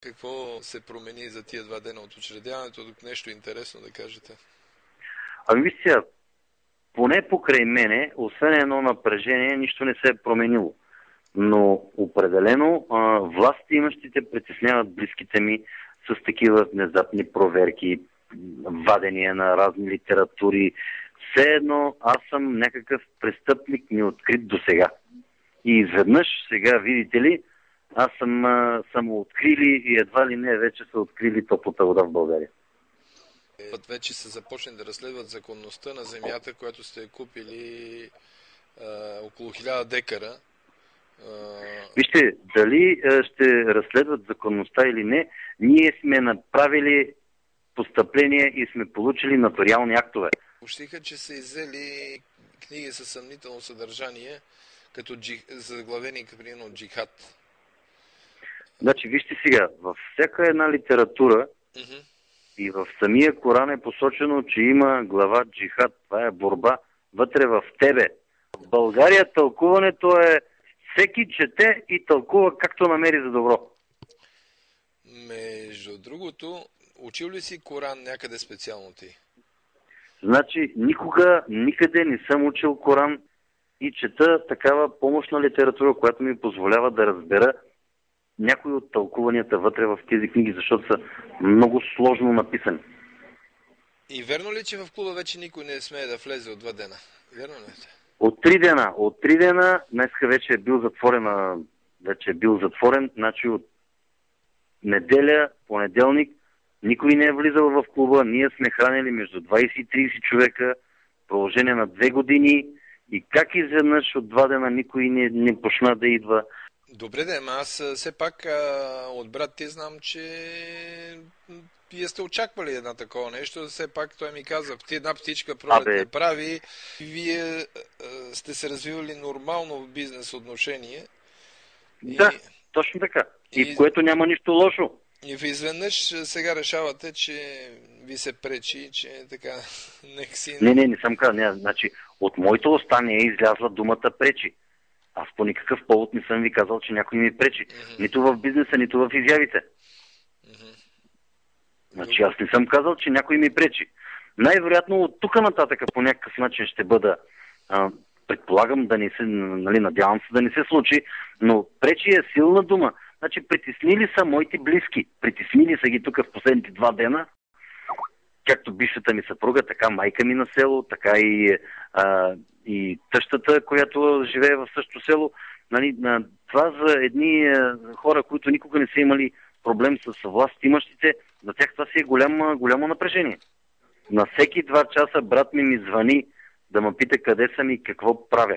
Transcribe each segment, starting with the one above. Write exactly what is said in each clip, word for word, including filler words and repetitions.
Какво се промени за тия два дена от учредяването? Нещо интересно да кажете? Ами виж сега, поне покрай мене, освен едно напрежение, нищо не се е променило. Но определено а, власти имащите притесняват близките ми с такива внезапни проверки, вадения на разни литератури. Все едно аз съм някакъв престъпник неоткрит до сега. И изведнъж сега, видите ли, аз съм а, самооткрили и едва ли не вече са открили топлата вода в България. Път вече са започнали да разследват законността на земята, която сте купили а, около хиляда декара. А... Вижте, дали а, ще разследват законността или не, ние сме направили постъпление и сме получили нотариални актове. Общиха, че са иззели книги със съмнително съдържание, като джи... заглавени примерно джихад. Значи, вижте сега, във всяка една литература Mm-hmm. и в самия Коран е посочено, че има глава джихад. Това е борба вътре в тебе. В България тълкуването е всеки чете и тълкува както намери за добро. Между другото, учил ли си Коран някъде специално ти? Значи, никога, никъде не съм учил Коран и чета такава помощна литература, която ми позволява да разбера някои от тълкуванията вътре в тези книги, защото са много сложно написани. И верно ли, че в клуба вече никой не смее да влезе от два дена? Верно ли? От три дена, от три дена, днеска вече е бил затворен, вече е бил затворен, значи от неделя, понеделник, никой не е влизал в клуба, ние сме хранили между двайсет и трийсет човека, продължение на две години и как изведнъж от два дена никой не, не почна да идва. Добре, да, ама аз все пак а, от брат ти знам, че вие сте очаквали една такова нещо. Все пак той ми каза, ти една птичка пролет не прави. Вие а, сте се развивали нормално в бизнес отношение. Да, и, точно така. И, и в което няма нищо лошо. И в изведнъж сега решавате, че ви се пречи, че така нека си... Не, не, не съм казал. Не, значи, от моето уста не е излязла думата пречи. Аз по никакъв повод не съм ви казал, че някой ми пречи. Mm-hmm. Нито в бизнеса, нито в изявите. Mm-hmm. Значи аз не съм казал, че някой ми пречи. Най-вероятно от тук нататък по някакъв начин ще бъда, а, предполагам да не се, нали, надявам се да не се случи, но пречи е силна дума. Значи притеснили са моите близки. Притеснили са ги тук в последните два дена. Както бившата ми съпруга, така майка ми на село, така и, а, и тъщата, която живее в същото село. Нали, това за едни а, хора, които никога не са имали проблем с власт имащите, за тях това си е голямо, голямо напрежение. На всеки два часа брат ми ми звъни да ме пита къде съм и какво правя.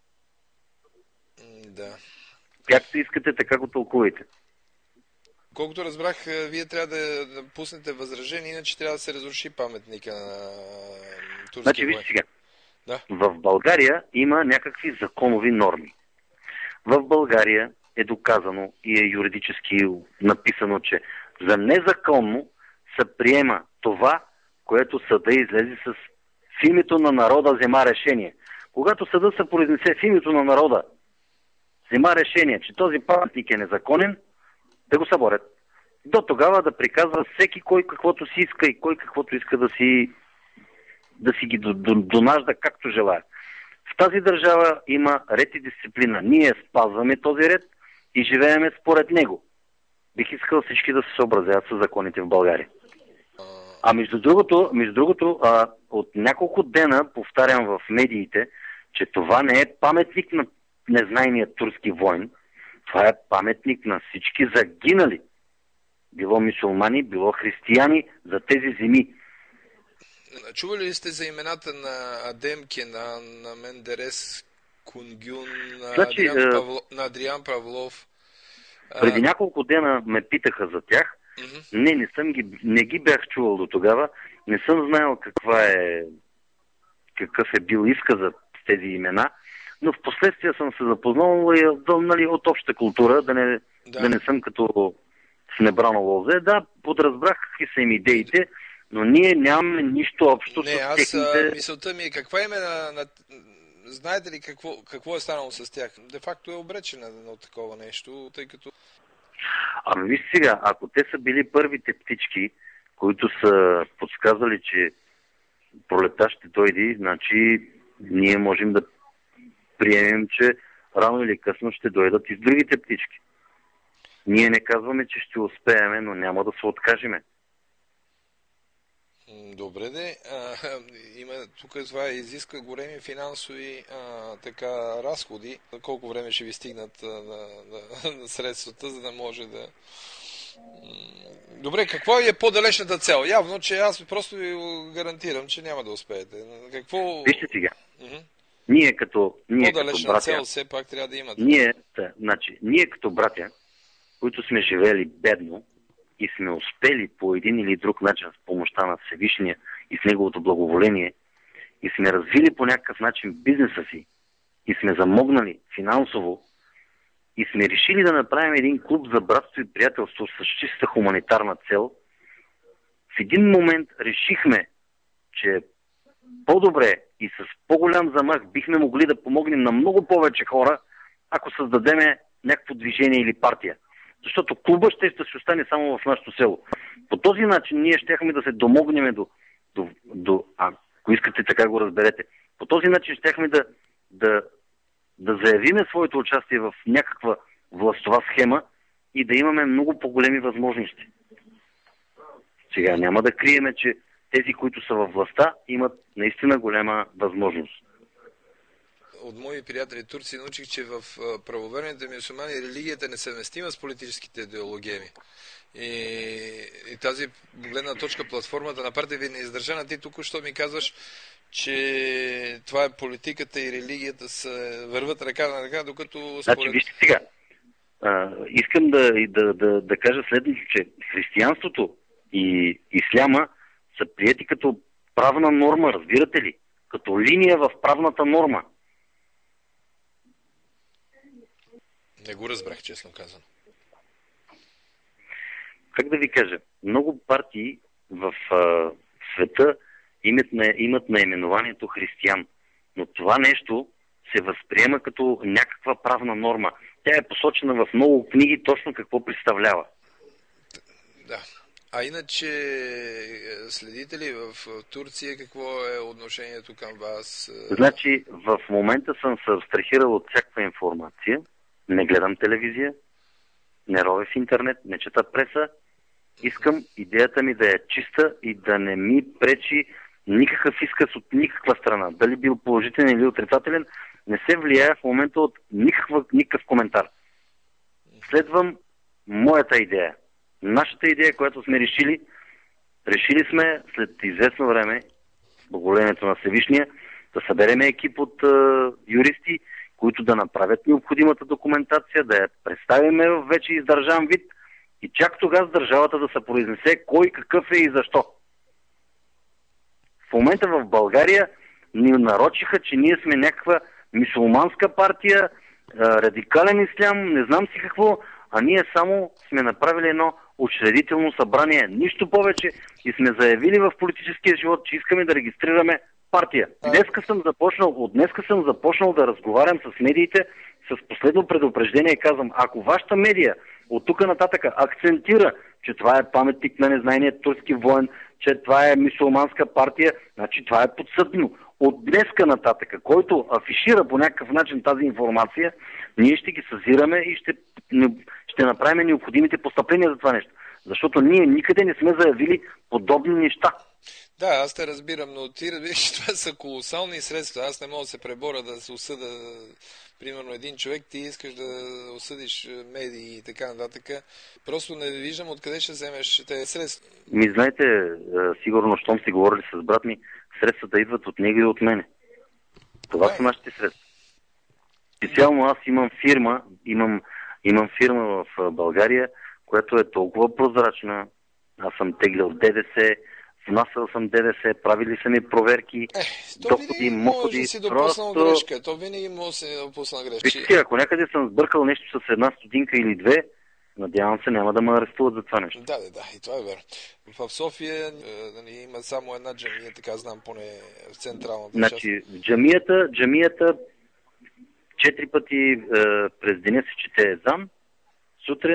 Да. Както искате, така го тълкувайте. Колкото разбрах, вие трябва да, да пуснете възражение, иначе трябва да се разруши паметника на турския Значи, виж сега. Да. В България има някакви законови норми. В България е доказано и е юридически написано, че за незаконно се приема това, което съда излезе с в името на народа взема решение. Когато съда се произнесе в името на народа взема решение, че този паметник е незаконен, да го съборят. До тогава да приказва всеки кой каквото си иска и кой каквото иска да си, да си ги донажда както желая. В тази държава има ред и дисциплина. Ние спазваме този ред и живееме според него. Бих искал всички да се съобразяват с законите в България. А между другото, между другото а, от няколко дена повтарям в медиите, че това не е паметник на незнайния турски войн. Това е паметник на всички загинали. Било мюсюлмани, било християни за тези земи. Чували ли сте за имената на Адемке, на, на Мендерес Кунгюн, на, значи, Адриан, Павло, на Адриан Павлов? Преди няколко дена ме питаха за тях. Mm-hmm. Не, не, съм ги, не ги бях чувал до тогава. Не съм знаел каква е, какъв е бил изказа с тези имена. Но в последствие съм се запознал и, нали, от обща култура, да не, да. да не съм като с небрано лозе. Да, подразбрах какви са им идеите, но ние нямаме нищо общо не, с аз, техните... мисълта ми е каква име на, на... Знаете ли какво, какво е станало с тях? Де факто е обречена на такова нещо, тъй като... Ами виж сега, ако те са били първите птички, които са подсказали, че пролета ще дойде, значи ние можем да приемем, че рано или късно ще дойдат и с другите птички. Ние не казваме, че ще успееме, но няма да се откажеме. Добре, де. А, има, тук това изисква големи финансови а, така, разходи. Колко време ще ви стигнат а, на, на, на средствата, за да може да... Добре, какво е по-далечната цел? Явно, че аз просто ви гарантирам, че няма да успеете. Какво... Вижте сега. Uh-huh. Ние като, ние по-далечна като братя... цел все пак трябва да имате. Ние, да, значи, ние като братя, които сме живели бедно, и сме успели по един или друг начин с помощта на Всевишния и с неговото благоволение и сме развили по някакъв начин бизнеса си и сме замогнали финансово и сме решили да направим един клуб за братство и приятелство с чиста хуманитарна цел, в един момент решихме, че по-добре и с по-голям замах бихме могли да помогнем на много повече хора, ако създадеме някакво движение или партия. Защото клуба ще ще остане само в нашето село. По този начин ние щяхме да се домогнем до, до, до ако искате така го разберете, по този начин щяхме да, да, да заявиме своето участие в някаква властова схема и да имаме много по-големи възможности. Сега няма да криеме, че тези, които са във властта, имат наистина голяма възможност. От мои приятели турци научих, че в правоверните мюсюлмани религията е несъвместима с политическите идеологеми. И, и тази гледна точка, платформата на партия ви не издържана. Ти тук що ми казваш, че това е политиката и религията се върват ръка на ръка, докато според... Значи, вижте сега, а, искам да, да, да, да кажа следното, че християнството и исляма са приети като правна норма, разбирате ли? Като линия в правната норма. Не го разбрах, честно казано. Как да ви кажа? Много партии в а, света имат, имат наименованието християн, но това нещо се възприема като някаква правна норма. Тя е посочена в много книги точно какво представлява. Да. А иначе, следите ли в Турция какво е отношението към вас? Значи, в момента съм се абстрахирал от всякаква информация. Не гледам телевизия, не ровя в интернет, не чета преса. Искам идеята ми да е чиста и да не ми пречи никакъв изказ от никаква страна. Дали бил положителен или отрицателен, не се влияе в момента от никакъв, никакъв коментар. Следвам моята идея. Нашата идея, която сме решили, решили сме след известно време, благоволението на Всевишния, да съберем екип от е, юристи, които да направят необходимата документация, да я представиме в вече издържан вид и чак тогава с държавата да се произнесе кой какъв е и защо. В момента в България ни нарочиха, че ние сме някаква мюсюлманска партия, радикален ислям, не знам си какво, а ние само сме направили едно учредително събрание, нищо повече, и сме заявили в политическия живот, че искаме да регистрираме партия. Днеска съм започнал, от днеска съм започнал да разговарям с медиите с последно предупреждение и казвам, ако вашата медия от тук нататък акцентира, че това е паметник на незнайния турски воен, че това е мюсюлманска партия, значи това е подсъдно. От днеска нататък, който афишира по някакъв начин тази информация, ние ще ги съзираме и ще, ще направим необходимите постъпления за това нещо. Защото ние никъде не сме заявили подобни неща. Да, аз те разбирам, но ти разбираш, че това са колосални средства. Аз не мога да се преборя да се осъда, примерно, един човек, ти искаш да осъдиш медии и така нататък. Просто не виждам откъде ще вземеш тези средства. Ми знаете, сигурно, щом си говорили с брат ми, средствата идват от него и от мене. Това да. Са нашите средства. Специално аз имам фирма, имам, имам фирма в България, която е толкова прозрачна. Аз съм теглял ДДС, внасял съм ДДС, правили са ми проверки, е, доходи, моходи. Може си допуснал просто... грешка. То винаги може да се допусна грешка. Вижте, ако някъде съм сбъркал нещо с една стотинка или две, надявам се, няма да ме арестуват за това нещо. Да, да, да, и това е верно. В София нали, има само една джамия, така знам, поне в централната значи, част. Значи, джамията, джамията четири пъти е, през деня се чете езан, сутрин,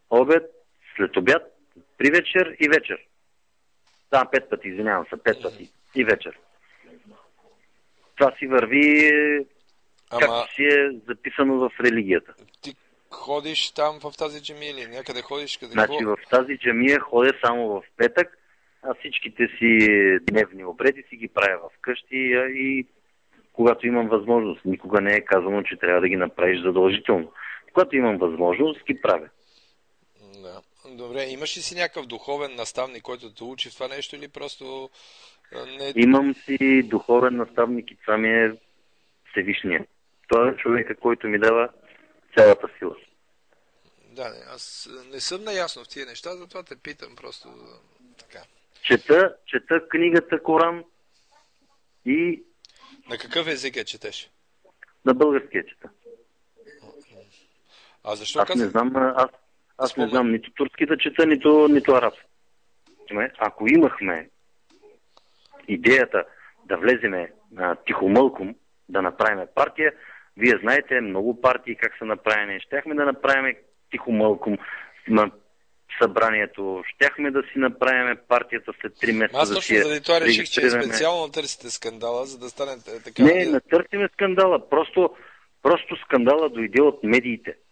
обед, след обяд, при вечер и вечер. Да, пет пъти, извинявам се, пет пъти и вечер. Това си върви Ама... както си е записано в религията. Ти ходиш там в тази джамия или някъде ходиш? Къде значи в тази джамия ходя само в петък, а всичките си дневни обреди си ги правя вкъщи и когато имам възможност. Никога не е казано, че трябва да ги направиш задължително. Когато имам възможност, ги правя. Да. Добре, имаш ли си някакъв духовен наставник, който те учи в това нещо или просто не... Имам си духовен наставник и това ми е Всевишния. Той е човека, който ми дава цялата сила. Да, не, аз не съм наясно в тия неща, затова те питам просто така. Чета, чета книгата Коран и... На какъв език я четеш? На българския чета. А защо аз каза... не знам, аз, аз не знам нито турски да чета, нито, нито арабски. Ако имахме идеята да влеземе а, тихомълком, да направим партия, вие знаете много партии как са направени. Щяхме да направим тихомълком на събранието. Щяхме да си направим партията след три месеца. Аз точно да заради това реших, че специално търсите скандала, за да стане така. Не, не търсиме скандала. Просто, просто скандала дойде от медиите.